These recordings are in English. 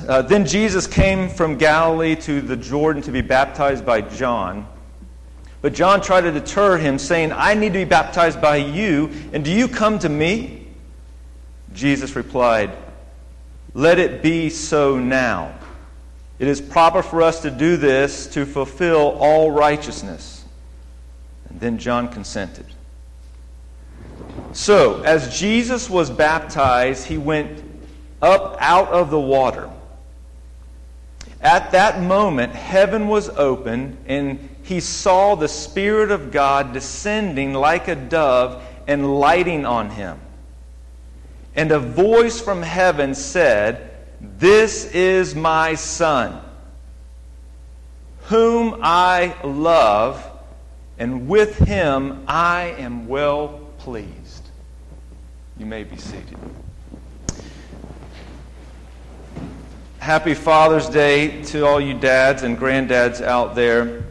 Then Jesus came from Galilee to the Jordan to be baptized by John. But John tried to deter him, saying, I need to be baptized by you, and do you come to me? Jesus replied, Let it be so now. It is proper for us to do this to fulfill all righteousness. And then John consented. So, as Jesus was baptized, he went up out of the water. At that moment, heaven was opened, and he saw the Spirit of God descending like a dove and lighting on him. And a voice from heaven said, This is my Son, whom I love, and with him I am well pleased. You may be seated. Happy Father's Day to all you dads and granddads out there.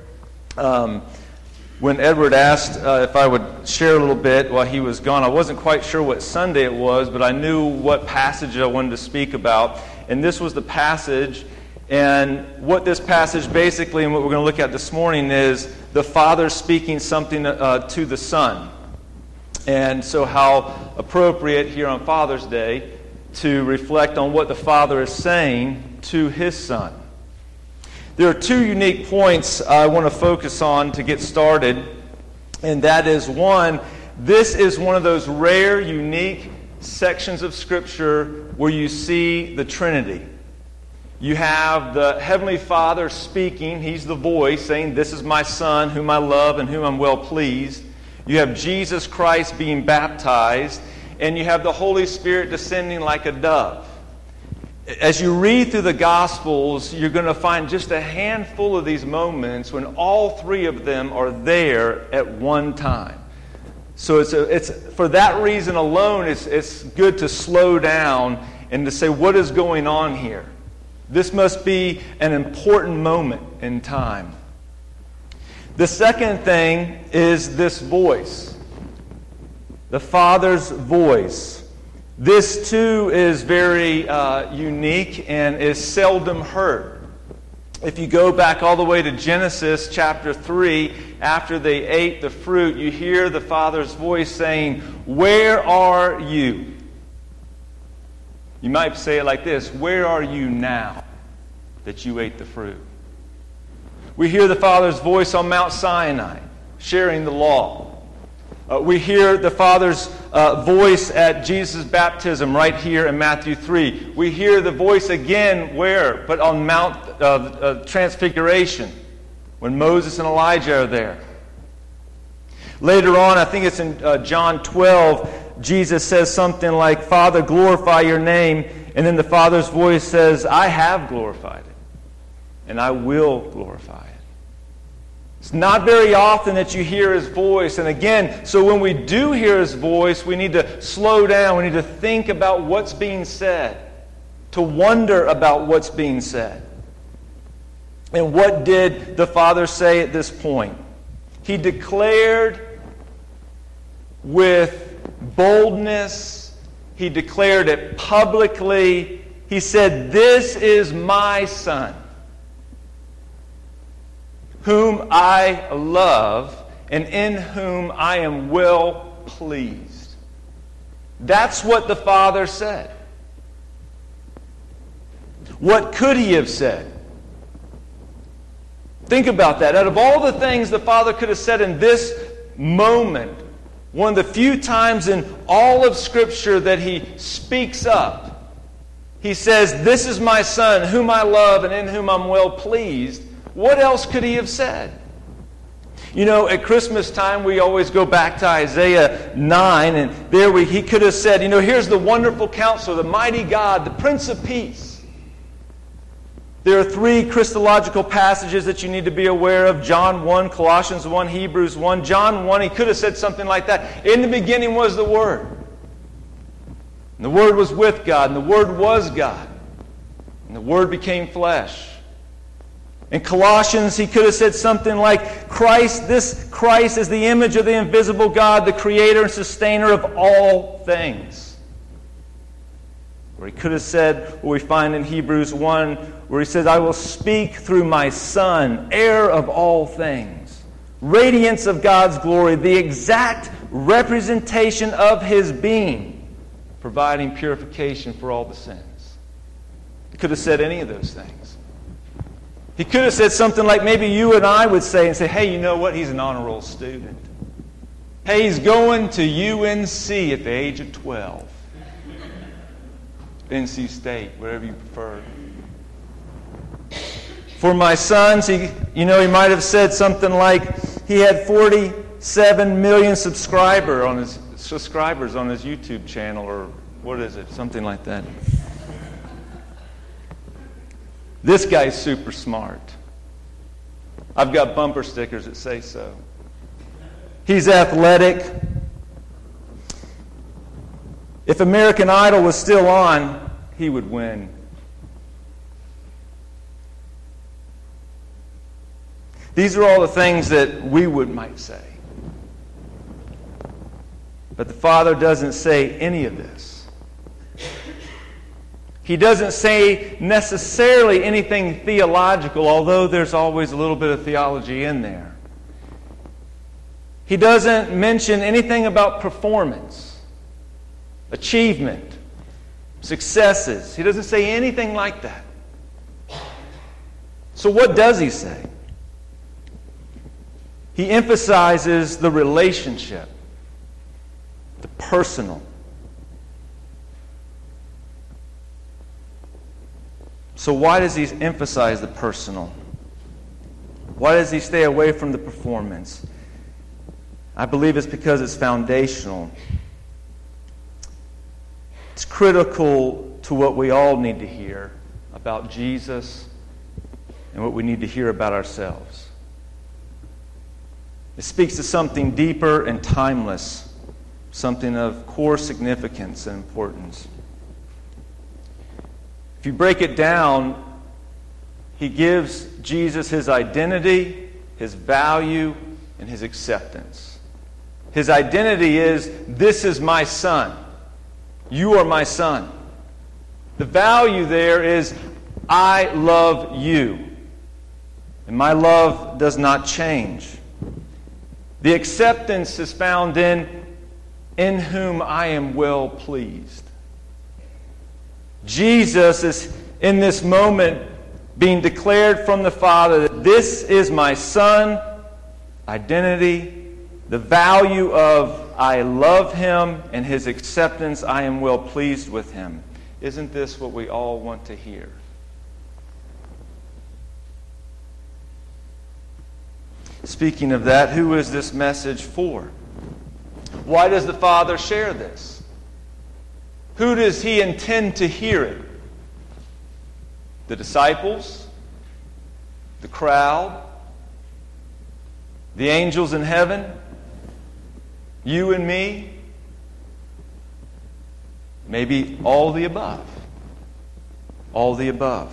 When Edward asked if I would share a little bit while he was gone, I wasn't quite sure what Sunday it was, but I knew what passage I wanted to speak about. And this was the passage. And what this passage basically, and what we're going to look at this morning, is the Father speaking something to the Son. And so how appropriate here on Father's Day to reflect on what the Father is saying to His Son. There are two unique points I want to focus on to get started. And that is, one, this is one of those rare, unique sections of Scripture where you see the Trinity. You have the Heavenly Father speaking. He's the voice saying, This is my Son, whom I love and whom I'm well pleased. You have Jesus Christ being baptized. And you have the Holy Spirit descending like a dove. As you read through the Gospels, you're going to find just a handful of these moments when all three of them are there at one time. So it's for that reason alone, it's good to slow down and to say, what is going on here? This must be an important moment in time. The second thing is this voice. The Father's voice. This too is very unique and is seldom heard. If you go back all the way to Genesis chapter 3, after they ate the fruit, you hear the Father's voice saying, Where are you? You might say it like this, Where are you now that you ate the fruit? We hear the Father's voice on Mount Sinai, sharing the law. We hear the Father's voice at Jesus' baptism right here in Matthew 3. We hear the voice again where? But on Mount Transfiguration, when Moses and Elijah are there. Later on, I think it's in John 12, Jesus says something like, Father, glorify your name. And then the Father's voice says, I have glorified it, and I will glorify it. It's not very often that you hear His voice. And again, so when we do hear His voice, we need to slow down. We need to think about what's being said, to wonder about what's being said. And what did the Father say at this point? He declared with boldness. He declared it publicly. He said, This is my Son, whom I love, and in whom I am well pleased. That's what the Father said. What could He have said? Think about that. Out of all the things the Father could have said in this moment, one of the few times in all of Scripture that He speaks up, He says, This is my Son, whom I love, and in whom I'm well pleased. What else could He have said? You know, at Christmas time, we always go back to Isaiah 9, and there He could have said, here's the wonderful Counselor, the mighty God, the Prince of Peace. There are three Christological passages that you need to be aware of. John 1, Colossians 1, Hebrews 1. John 1, He could have said something like that. In the beginning was the Word. And the Word was with God, and the Word was God. And the Word became flesh. In Colossians, He could have said something like, this Christ is the image of the invisible God, the Creator and Sustainer of all things. Or he could have said what we find in Hebrews 1, where he says, I will speak through my Son, heir of all things, radiance of God's glory, the exact representation of His being, providing purification for all the sins. He could have said any of those things. He could have said something like maybe you and I would say, hey, you know what? He's an honor roll student. Hey, he's going to UNC at the age of 12. NC State, whatever you prefer. For my sons, he might have said something like he had 47 million subscribers on his YouTube channel, or what is it? Something like that. This guy's super smart. I've got bumper stickers that say so. He's athletic. If American Idol was still on, he would win. These are all the things that we might say. But the Father doesn't say any of this. He doesn't say necessarily anything theological, although there's always a little bit of theology in there. He doesn't mention anything about performance, achievement, successes. He doesn't say anything like that. So what does he say? He emphasizes the relationship, the personal. So why does he emphasize the personal? Why does he stay away from the performance? I believe it's because it's foundational. It's critical to what we all need to hear about Jesus and what we need to hear about ourselves. It speaks to something deeper and timeless, something of core significance and importance. If you break it down, he gives Jesus his identity, his value, and his acceptance. His identity is, this is my son. You are my son. The value there is, I love you. And my love does not change. The acceptance is found in whom I am well pleased. Jesus is in this moment being declared from the Father that this is my son, identity, the value of I love him, and his acceptance, I am well pleased with him. Isn't this what we all want to hear? Speaking of that, who is this message for? Why does the Father share this? Who does he intend to hear it? The disciples? The crowd? The angels in heaven? You and me? Maybe all the above. All the above.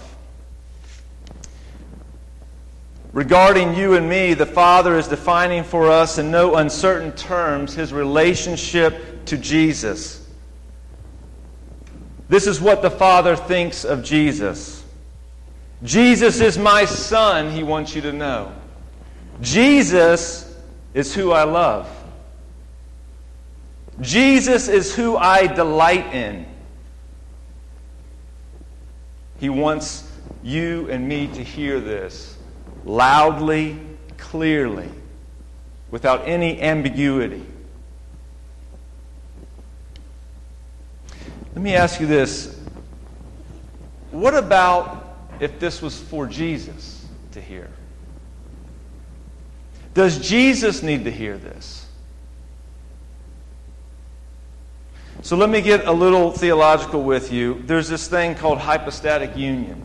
Regarding you and me, the Father is defining for us in no uncertain terms his relationship to Jesus. This is what the Father thinks of Jesus. Jesus is my son, he wants you to know. Jesus is who I love. Jesus is who I delight in. He wants you and me to hear this loudly, clearly, without any ambiguity. Let me ask you this. What about if this was for Jesus to hear? Does Jesus need to hear this? So let me get a little theological with you. There's this thing called hypostatic union.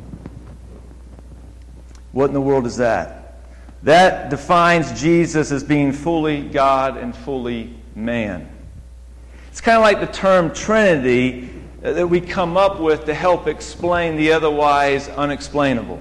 What in the world is that? That defines Jesus as being fully God and fully man. It's kind of like the term Trinity that we come up with to help explain the otherwise unexplainable.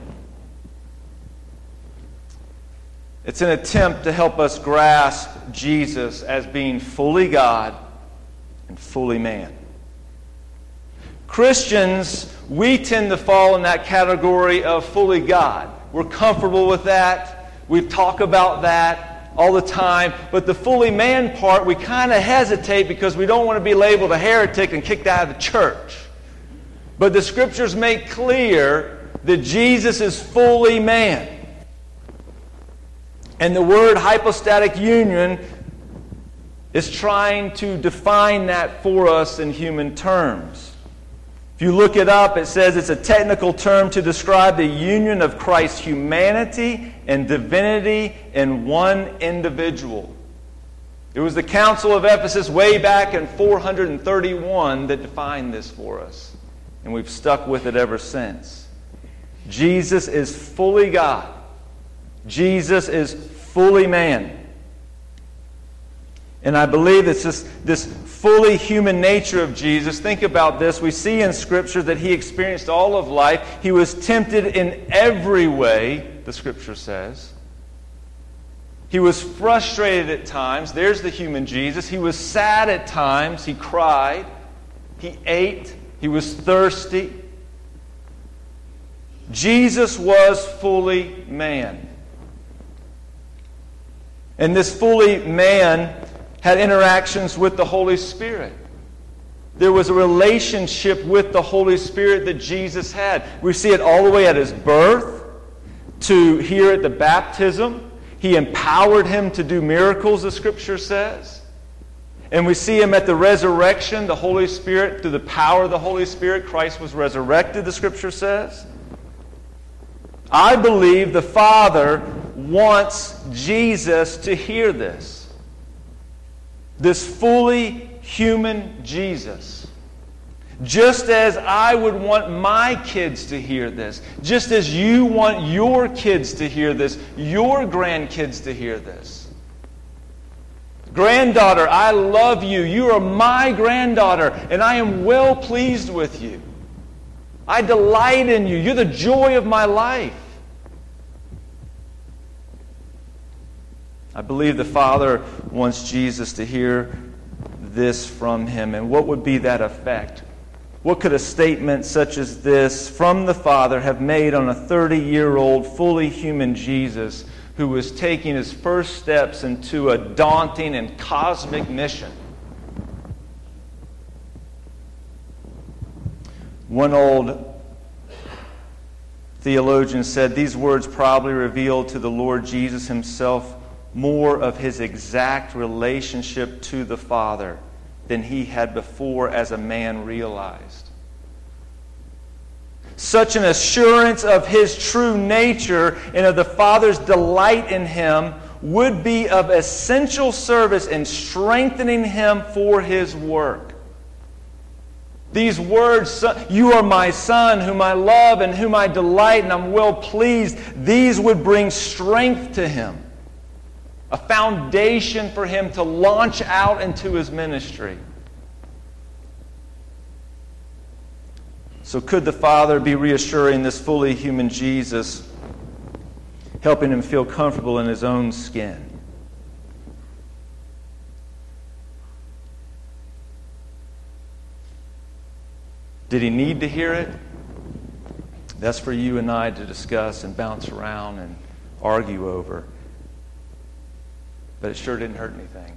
It's an attempt to help us grasp Jesus as being fully God and fully man. Christians, we tend to fall in that category of fully God. We're comfortable with that. We talk about that all the time. But the fully man part, we kind of hesitate because we don't want to be labeled a heretic and kicked out of the church. But the Scriptures make clear that Jesus is fully man. And the word hypostatic union is trying to define that for us in human terms. If you look it up, it says it's a technical term to describe the union of Christ's humanity and divinity in one individual. It was the Council of Ephesus way back in 431 that defined this for us. And we've stuck with it ever since. Jesus is fully God. Jesus is fully man. And I believe it's this fully human nature of Jesus. Think about this. We see in Scripture that He experienced all of life. He was tempted in every way, the Scripture says. He was frustrated at times. There's the human Jesus. He was sad at times. He cried. He ate. He was thirsty. Jesus was fully man. And this fully man had interactions with the Holy Spirit. There was a relationship with the Holy Spirit that Jesus had. We see it all the way at His birth to here at the baptism. He empowered Him to do miracles, the Scripture says. And we see Him at the resurrection, the Holy Spirit, through the power of the Holy Spirit, Christ was resurrected, the Scripture says. I believe the Father wants Jesus to hear this. This fully human Jesus. Just as I would want my kids to hear this. Just as you want your kids to hear this. Your grandkids to hear this. Granddaughter, I love you. You are my granddaughter, and I am well pleased with you. I delight in you. You're the joy of my life. I believe the Father wants Jesus to hear this from Him. And what would be that effect? What could a statement such as this from the Father have made on a 30-year-old fully human Jesus who was taking his first steps into a daunting and cosmic mission? One old theologian said these words probably revealed to the Lord Jesus Himself more of His exact relationship to the Father than He had before as a man realized. Such an assurance of His true nature and of the Father's delight in Him would be of essential service in strengthening Him for His work. These words, you are my Son, whom I love and whom I delight, and I'm well pleased, these would bring strength to Him. A foundation for Him to launch out into His ministry. So could the Father be reassuring this fully human Jesus, helping Him feel comfortable in His own skin? Did He need to hear it? That's for you and I to discuss and bounce around and argue over. But it sure didn't hurt anything.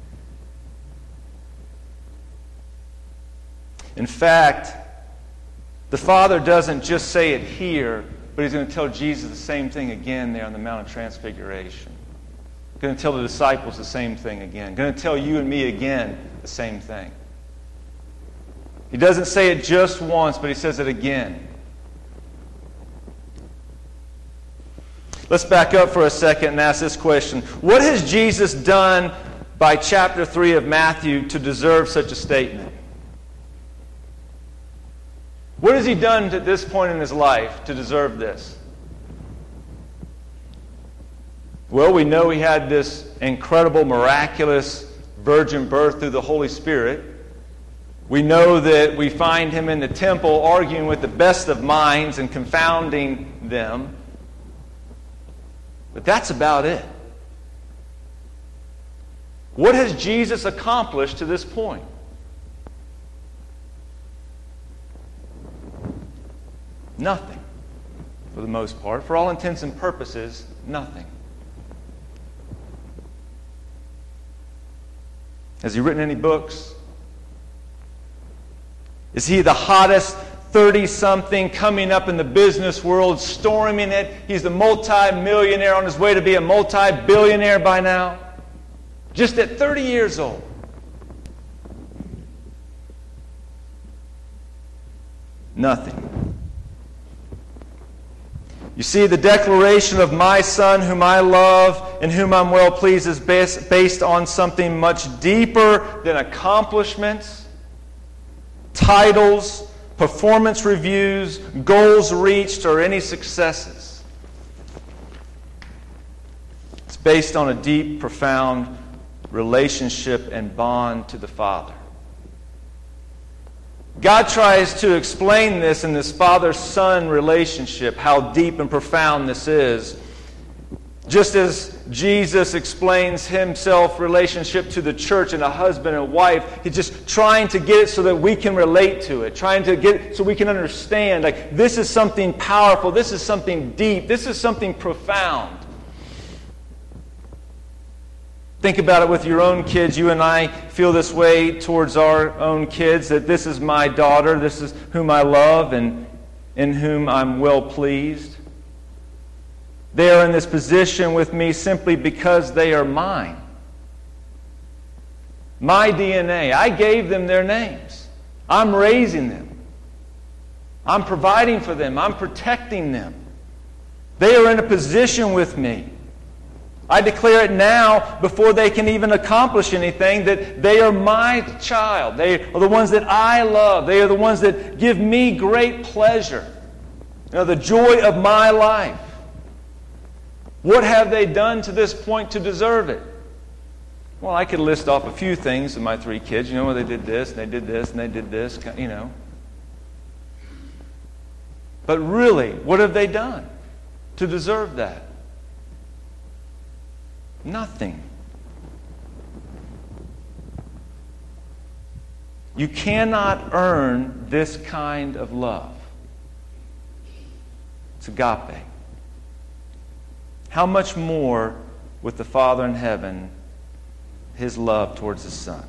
In fact, the Father doesn't just say it here, but He's going to tell Jesus the same thing again there on the Mount of Transfiguration. He's going to tell the disciples the same thing again. He's going to tell you and me again the same thing. He doesn't say it just once, but He says it again. Let's back up for a second and ask this question. What has Jesus done by chapter 3 of Matthew to deserve such a statement? What has He done at this point in His life to deserve this? Well, we know He had this incredible, miraculous virgin birth through the Holy Spirit. We know that we find Him in the temple arguing with the best of minds and confounding them. But that's about it. What has Jesus accomplished to this point? Nothing, for the most part. For all intents and purposes, nothing. Has he written any books? Is he the hottest 30-something coming up in the business world, storming it? He's the multi-millionaire on his way to be a multi-billionaire by now. Just at 30 years old. Nothing. You see, the declaration of my Son, whom I love and whom I'm well pleased, is based on something much deeper than accomplishments, titles, performance reviews, goals reached, or any successes. It's based on a deep, profound relationship and bond to the Father. God tries to explain this in this father-son relationship, how deep and profound this is. Just as Jesus explains himself relationship to the church and a husband and wife, he's just trying to get it so that we can relate to it, trying to get it so we can understand, like, this is something powerful, this is something deep, this is something profound. Think about it with your own kids. You and I feel this way towards our own kids, that this is my daughter, this is whom I love and in whom I'm well pleased. They are in this position with me simply because they are mine. My DNA. I gave them their names. I'm raising them. I'm providing for them. I'm protecting them. They are in a position with me. I declare it now before they can even accomplish anything that they are my child. They are the ones that I love. They are the ones that give me great pleasure. You know, the joy of my life. What have they done to this point to deserve it? Well, I could list off a few things of my three kids. You know, they did this, and they did this, and they did this, you know. But really, what have they done to deserve that? Nothing. You cannot earn this kind of love. It's agape. How much more with the Father in heaven, His love towards His Son.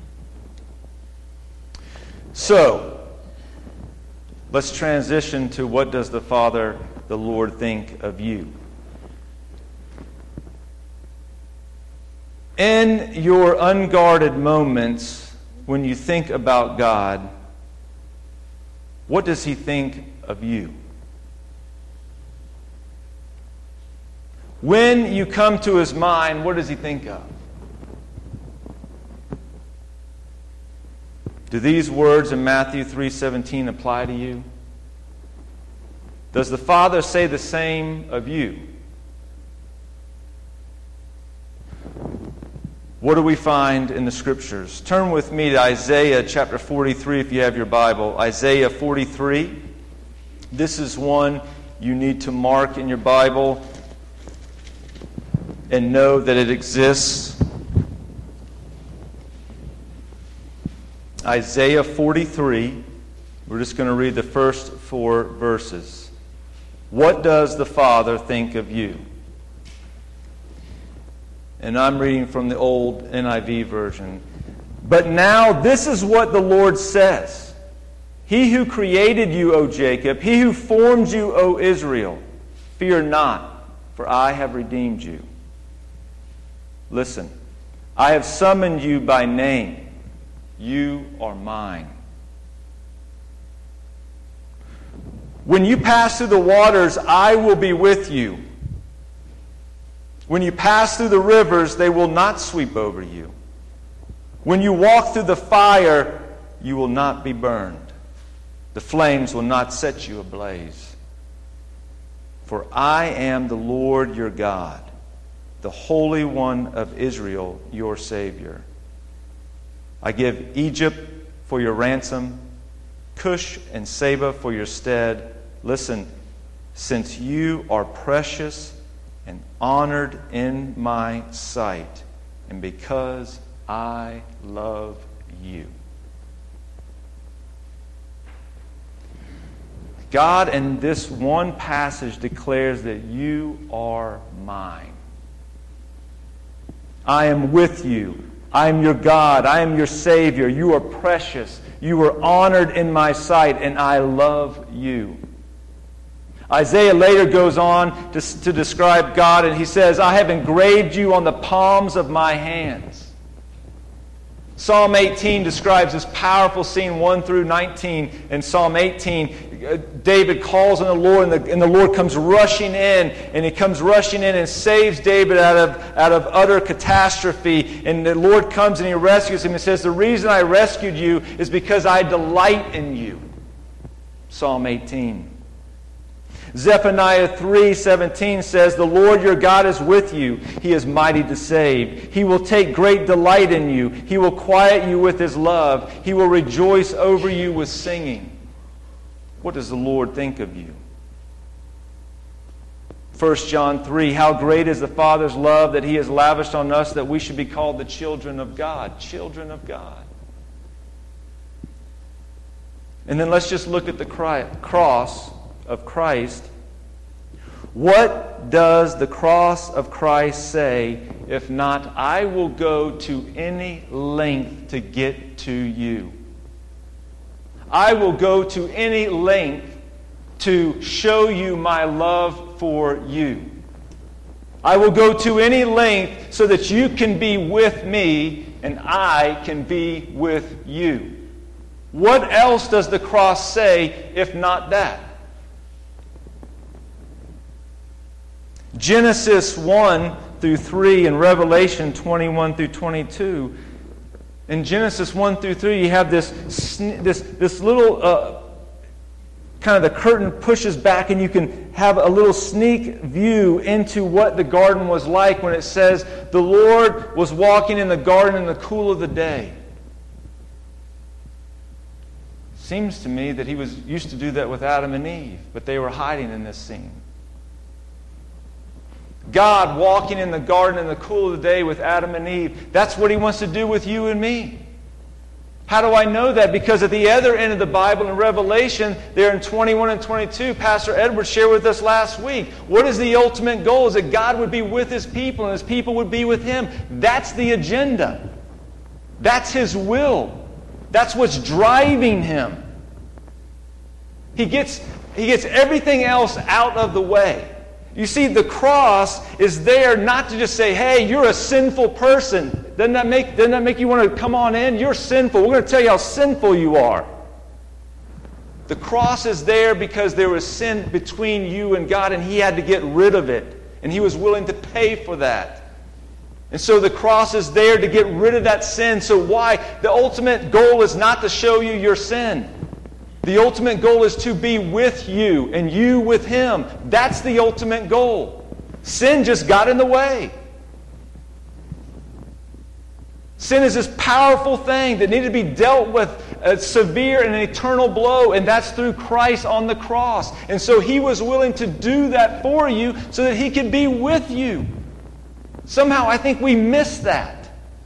So, let's transition to what does the Father, the Lord, think of you? In your unguarded moments, when you think about God, what does He think of you? When you come to His mind, what does He think of? Do these words in Matthew 3:17 apply to you? Does the Father say the same of you? What do we find in the Scriptures? Turn with me to Isaiah chapter 43 if you have your Bible. Isaiah 43. This is one you need to mark in your Bible and know that it exists. Isaiah 43. We're just going to read the first 4 verses. What does the Father think of you? And I'm reading from the old NIV version. But now this is what the Lord says. He who created you, O Jacob, He who formed you, O Israel, fear not, for I have redeemed you. Listen, I have summoned you by name. You are mine. When you pass through the waters, I will be with you. When you pass through the rivers, they will not sweep over you. When you walk through the fire, you will not be burned. The flames will not set you ablaze. For I am the Lord your God, the Holy One of Israel, your Savior. I give Egypt for your ransom, Cush and Seba for your stead. Listen, since you are precious and honored in my sight, and because I love you. God in this one passage declares that you are mine. I am with you. I am your God. I am your Savior. You are precious. You are honored in my sight, and I love you. Isaiah later goes on to describe God, and he says, I have engraved you on the palms of my hands. Psalm 18 describes this powerful scene, 1 through 19. In Psalm 18, David calls on the Lord, and the Lord comes rushing in, and he comes rushing in and saves David out of utter catastrophe. And the Lord comes and he rescues him and says, the reason I rescued you is because I delight in you. Psalm 18. Zephaniah 3:17 says, the Lord your God is with you. He is mighty to save. He will take great delight in you. He will quiet you with His love. He will rejoice over you with singing. What does the Lord think of you? 1 John 3, how great is the Father's love that He has lavished on us that we should be called the children of God. Children of God. And then let's just look at the cross of Christ. What does the cross of Christ say if not, I will go to any length to get to you? I will go to any length to show you my love for you. I will go to any length so that you can be with me and I can be with you. What else does the cross say if not that? Genesis 1 through 3 and Revelation 21 through 22. In Genesis 1 through 3, you have this little kind of the curtain pushes back and you can have a little sneak view into what the garden was like when it says the Lord was walking in the garden in the cool of the day. Seems to me that He was used to do that with Adam and Eve, but they were hiding in this scene. God walking in the garden in the cool of the day with Adam and Eve. That's what He wants to do with you and me. How do I know that? Because at the other end of the Bible in Revelation, there in 21 and 22, Pastor Edwards shared with us last week. What is the ultimate goal? Is that God would be with His people and His people would be with Him. That's the agenda. That's His will. That's what's driving Him. He gets everything else out of the way. You see, the cross is there not to just say, hey, you're a sinful person. Doesn't that make you want to come on in? You're sinful. We're going to tell you how sinful you are. The cross is there because there was sin between you and God, and He had to get rid of it. And He was willing to pay for that. And so the cross is there to get rid of that sin. So why? The ultimate goal is not to show you your sin. The ultimate goal is to be with you and you with Him. That's the ultimate goal. Sin just got in the way. Sin is this powerful thing that needed to be dealt with a severe and an eternal blow, and that's through Christ on the cross. And so He was willing to do that for you so that He could be with you. Somehow I think we miss that.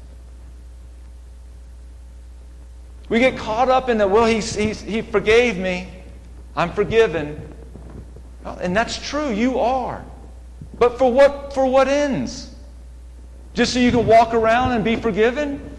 We get caught up in that, well, he forgave me. I'm forgiven. Well, and that's true, you are. But for what ends? Just so you can walk around and be forgiven?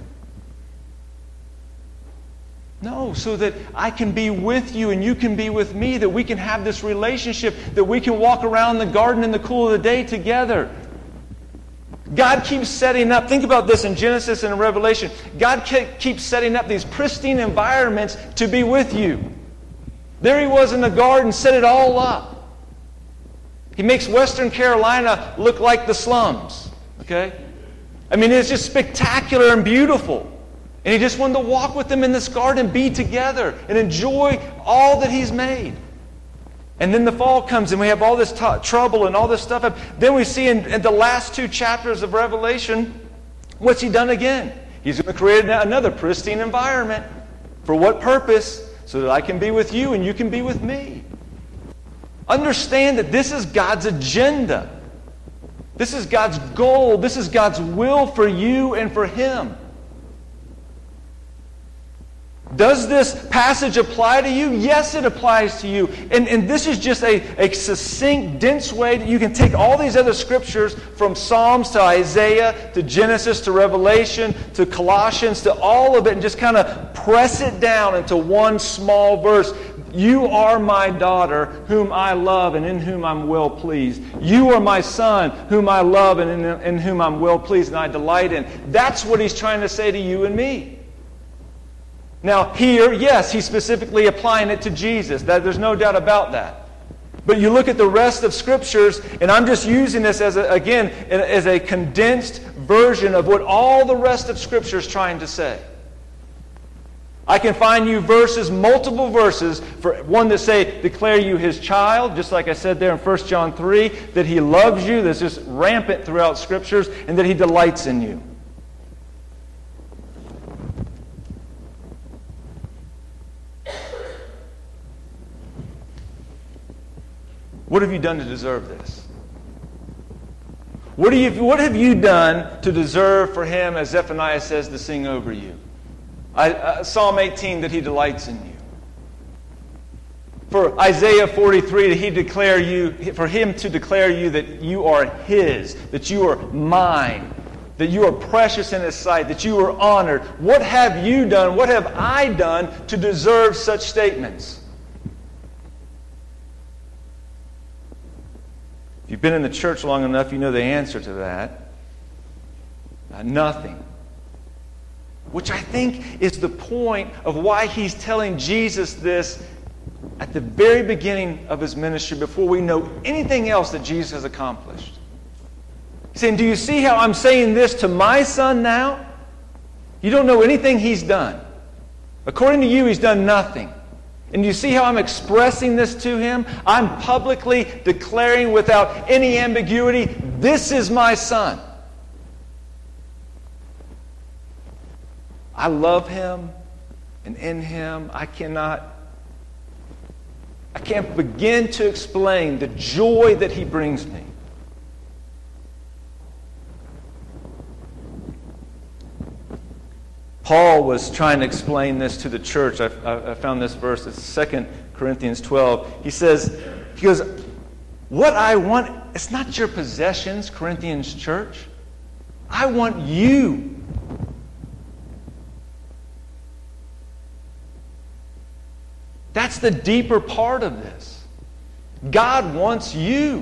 No, so that I can be with you and you can be with me, that we can have this relationship, that we can walk around the garden in the cool of the day together. God keeps setting up, think about this in Genesis and in Revelation, God keeps setting up these pristine environments to be with you. There He was in the garden, set it all up. He makes Western Carolina look like the slums. Okay? I mean, it's just spectacular and beautiful. And He just wanted to walk with them in this garden and be together and enjoy all that He's made. And then the fall comes and we have all this trouble and all this stuff. Then we see in the last 2 chapters of Revelation, what's He done again? He's going to create another pristine environment. For what purpose? So that I can be with you and you can be with me. Understand that this is God's agenda. This is God's goal. This is God's will for you and for Him. Does this passage apply to you? Yes, it applies to you. And this is just a succinct, dense way that you can take all these other scriptures from Psalms to Isaiah to Genesis to Revelation to Colossians to all of it and just kind of press it down into one small verse. You are my daughter, whom I love and in whom I'm well pleased. You are my son, whom I love and in whom I'm well pleased and I delight in. That's what he's trying to say to you and me. Now here, yes, he's specifically applying it to Jesus. There's no doubt about that. But you look at the rest of Scriptures, and I'm just using this as a condensed version of what all the rest of Scripture is trying to say. I can find you verses, multiple verses, for one that say, declare you his child, just like I said there in 1 John 3, that he loves you, that's just rampant throughout Scriptures, and that he delights in you. What have you done to deserve this? What have you done to deserve for him, as Zephaniah says, to sing over you? Psalm 18, that he delights in you. For Isaiah 43, for him to declare you that you are his, that you are mine, that you are precious in his sight, that you are honored. What have you done, what have I done to deserve such statements? If you've been in the church long enough, you know the answer to that. Nothing. Which I think is the point of why he's telling Jesus this at the very beginning of his ministry, before we know anything else that Jesus has accomplished. He's saying, do you see how I'm saying this to my son now? You don't know anything he's done. According to you, he's done nothing. And you see how I'm expressing this to him? I'm publicly declaring without any ambiguity, this is my son. I love him, and in him I can't begin to explain the joy that he brings me. Paul was trying to explain this to the church. I found this verse. It's 2 Corinthians 12. He goes, what I want, it's not your possessions, Corinthians church. I want you. That's the deeper part of this. God wants you.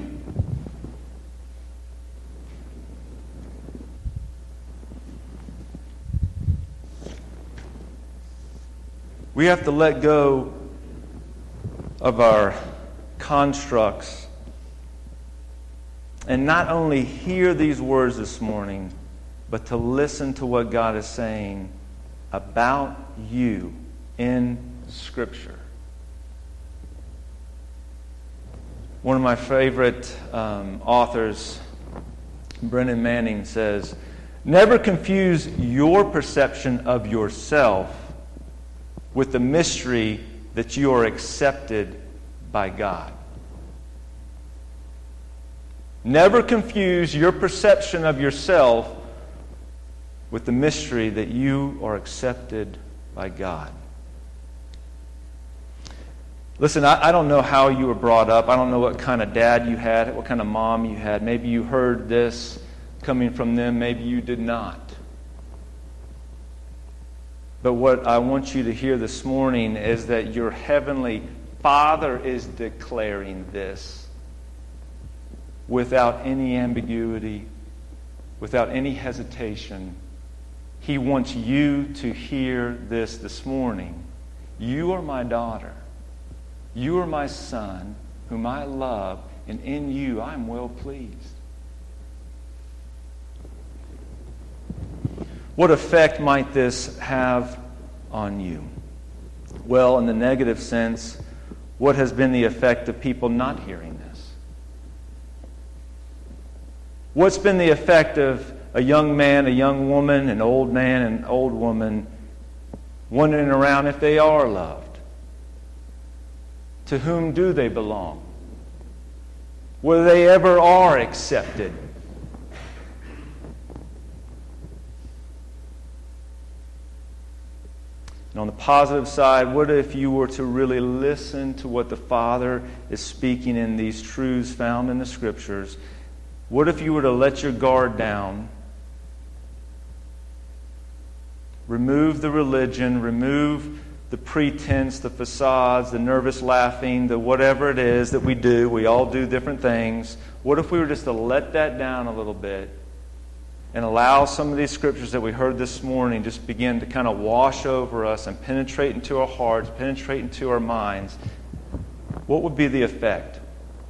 We have to let go of our constructs and not only hear these words this morning, but to listen to what God is saying about you in Scripture. One of my favorite authors, Brennan Manning, says, never confuse your perception of yourself with the mystery that you are accepted by God. Never confuse your perception of yourself with the mystery that you are accepted by God. Listen, I don't know how you were brought up. I don't know what kind of dad you had, what kind of mom you had. Maybe you heard this coming from them. Maybe you did not. But what I want you to hear this morning is that your heavenly Father is declaring this without any ambiguity, without any hesitation. He wants you to hear this morning. You are my daughter. You are my son, whom I love, and in you I am well pleased. What effect might this have on you? Well, in the negative sense, what has been the effect of people not hearing this? What's been the effect of a young man, a young woman, an old man, an old woman wondering around if they are loved? To whom do they belong? Whether they ever are accepted? And on the positive side, what if you were to really listen to what the Father is speaking in these truths found in the Scriptures? What if you were to let your guard down, remove the religion, remove the pretense, the facades, the nervous laughing, the whatever it is that we do? We all do different things. What if we were just to let that down a little bit and allow some of these scriptures that we heard this morning just begin to kind of wash over us and penetrate into our hearts, penetrate into our minds? What would be the effect?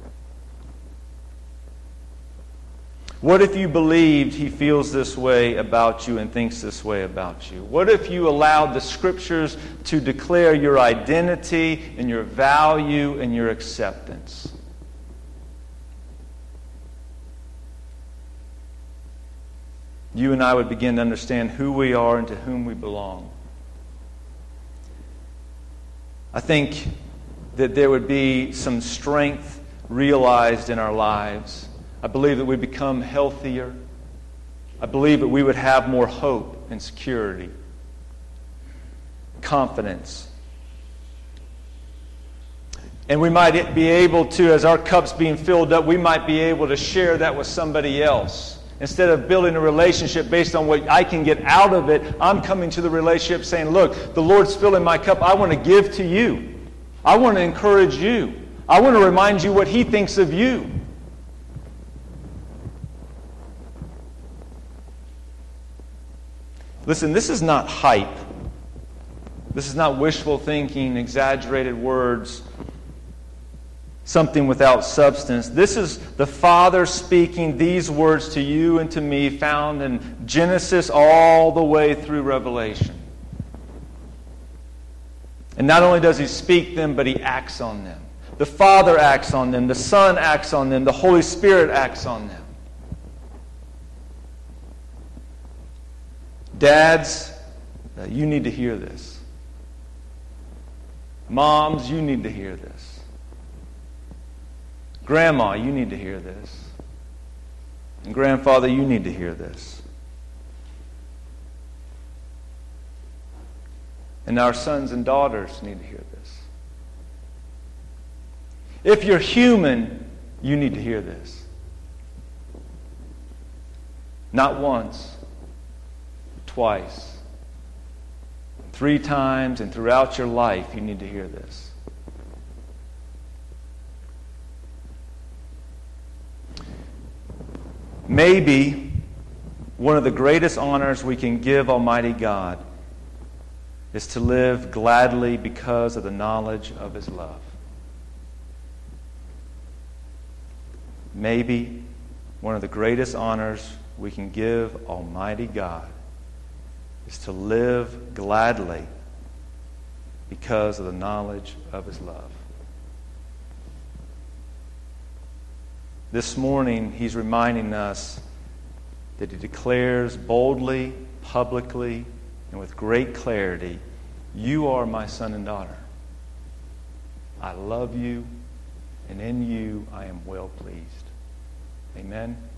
What if you believed He feels this way about you and thinks this way about you? What if you allowed the Scriptures to declare your identity and your value and your acceptance? You and I would begin to understand who we are and to whom we belong. I think that there would be some strength realized in our lives. I believe that we become healthier. I believe that we would have more hope and security, confidence. And we might be able to, as our cup's being filled up, we might be able to share that with somebody else. Instead of building a relationship based on what I can get out of it, I'm coming to the relationship saying, look, the Lord's filling my cup. I want to give to you. I want to encourage you. I want to remind you what He thinks of you. Listen, this is not hype. This is not wishful thinking, exaggerated words, something without substance. This is the Father speaking these words to you and to me, found in Genesis all the way through Revelation. And not only does He speak them, but He acts on them. The Father acts on them. The Son acts on them. The Holy Spirit acts on them. Dads, you need to hear this. Moms, you need to hear this. Grandma, you need to hear this. And grandfather, you need to hear this. And our sons and daughters need to hear this. If you're human, you need to hear this. Not once, twice, 3 times, and throughout your life, you need to hear this. Maybe one of the greatest honors we can give Almighty God is to live gladly because of the knowledge of His love. Maybe one of the greatest honors we can give Almighty God is to live gladly because of the knowledge of His love. This morning, He's reminding us that He declares boldly, publicly, and with great clarity, you are my son and daughter. I love you, and in you I am well pleased. Amen.